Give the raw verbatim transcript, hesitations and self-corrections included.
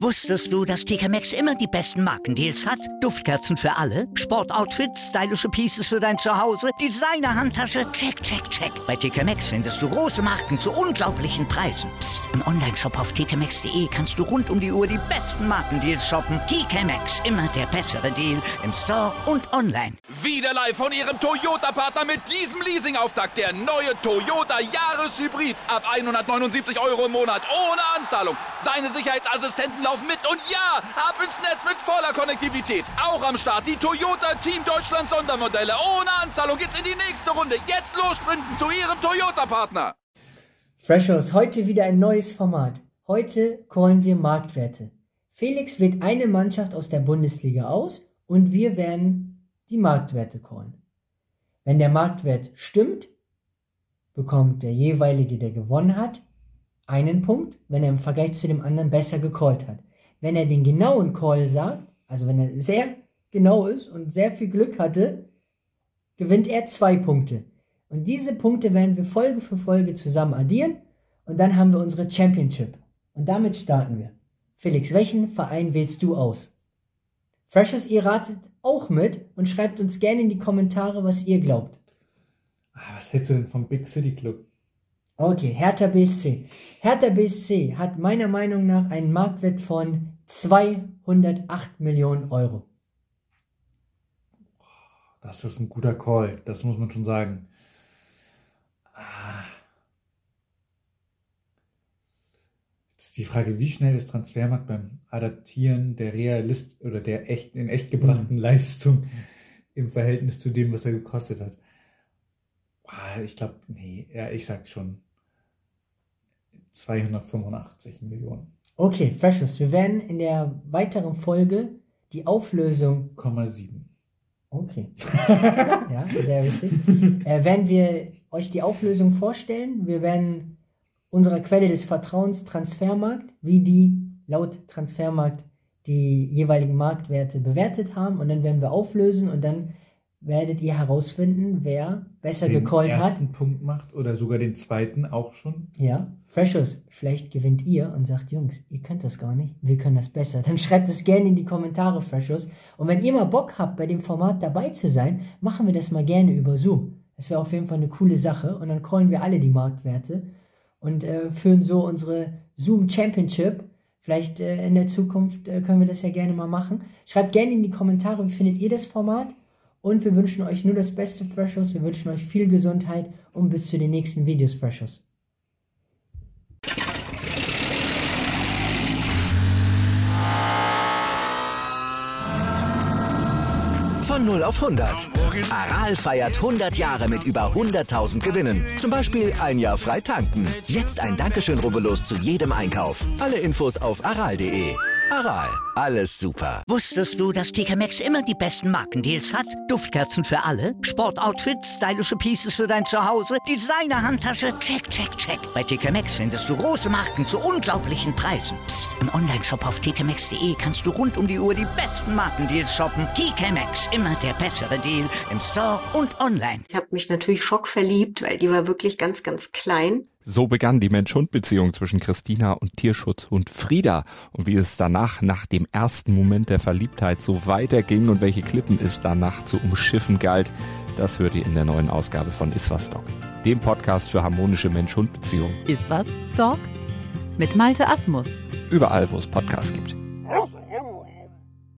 Wusstest du, dass T K Maxx immer die besten Markendeals hat? Duftkerzen für alle, Sportoutfits, stylische Pieces für dein Zuhause, Designer-Handtasche, check, check, check. Bei T K Maxx findest du große Marken zu unglaublichen Preisen. Psst. Im Onlineshop auf t k maxx punkt d e kannst du rund um die Uhr die besten Markendeals shoppen. T K Maxx, immer der bessere Deal im Store und online. Wieder live von Ihrem Toyota-Partner mit diesem Leasing-Auftakt. Der neue Toyota Jahreshybrid. Ab hundertneunundsiebzig Euro im Monat ohne Anzahlung. Seine Sicherheitsassistenten laufen mit und ja, ab ins Netz mit voller Konnektivität. Auch am Start die Toyota Team Deutschland Sondermodelle. Ohne Anzahlung geht's in die nächste Runde. Jetzt los sprinten zu Ihrem Toyota-Partner. Freshers, heute wieder ein neues Format. Heute callen wir Marktwerte. Felix wählt eine Mannschaft aus der Bundesliga aus und wir werden die Marktwerte callen. Wenn der Marktwert stimmt, bekommt der jeweilige, der gewonnen hat, einen Punkt, wenn er im Vergleich zu dem anderen besser gecallt hat. Wenn er den genauen Call sagt, also wenn er sehr genau ist und sehr viel Glück hatte, gewinnt er zwei Punkte. Und diese Punkte werden wir Folge für Folge zusammen addieren und dann haben wir unsere Championship. Und damit starten wir. Felix, welchen Verein wählst du aus? Freshers, ihr ratet auch mit und schreibt uns gerne in die Kommentare, was ihr glaubt. Ah, was hältst du denn vom Big City Club? Okay, Hertha B S C. Hertha B S C hat meiner Meinung nach einen Marktwert von zweihundertacht Millionen Euro. Das ist ein guter Call, das muss man schon sagen. Ah. Jetzt ist die Frage, wie schnell ist Transfermarkt beim Adaptieren der Realist oder der echt, in echt gebrachten mhm. Leistung im Verhältnis zu dem, was er gekostet hat. Ah, ich glaube, nee, ja, ich sag schon zweihundertfünfundachtzig Millionen. Okay, Freshers, wir werden in der weiteren Folge die Auflösung... Komma sieben. Okay. Ja, sehr wichtig. Äh, werden wir euch die Auflösung vorstellen. Wir werden unserer Quelle des Vertrauens Transfermarkt, wie die laut Transfermarkt die jeweiligen Marktwerte bewertet haben. Und dann werden wir auflösen und dann werdet ihr herausfinden, wer besser gecallt hat. Den ersten Punkt macht oder sogar den zweiten auch schon. Ja, Freshers, vielleicht gewinnt ihr und sagt, Jungs, ihr könnt das gar nicht, wir können das besser. Dann schreibt es gerne in die Kommentare, Freshers. Und wenn ihr mal Bock habt, bei dem Format dabei zu sein, machen wir das mal gerne über Zoom. Das wäre auf jeden Fall eine coole Sache. Und dann callen wir alle die Marktwerte und äh, führen so unsere Zoom Championship. Vielleicht äh, in der Zukunft äh, können wir das ja gerne mal machen. Schreibt gerne in die Kommentare, wie findet ihr das Format? Und wir wünschen euch nur das Beste, Freshers. Wir wünschen euch viel Gesundheit und bis zu den nächsten Videos, Freshers. Von null auf hundert. Aral feiert hundert Jahre mit über hunderttausend Gewinnen. Zum Beispiel ein Jahr frei tanken. Jetzt ein Dankeschön, rubbellos zu jedem Einkauf. Alle Infos auf aral punkt de. Aral, alles super. Wusstest du, dass T K Maxx immer die besten Markendeals hat? Duftkerzen für alle, Sportoutfits, stylische Pieces für dein Zuhause, Designer-Handtasche, check, check, check. Bei T K Maxx findest du große Marken zu unglaublichen Preisen. Psst. Im Onlineshop auf t k maxx punkt d e kannst du rund um die Uhr die besten Markendeals shoppen. T K Maxx, immer der bessere Deal im Store und online. Ich habe mich natürlich schockverliebt, weil die war wirklich ganz, ganz klein. So begann die Mensch-Hund-Beziehung zwischen Christina und Tierschutzhund Frieda. Und wie es danach, nach dem ersten Moment der Verliebtheit, so weiterging und welche Klippen es danach zu umschiffen galt, das hört ihr in der neuen Ausgabe von Iswas Dog, dem Podcast für harmonische Mensch-Hund-Beziehungen. Iswas Dog mit Malte Asmus. Überall, wo es Podcasts gibt.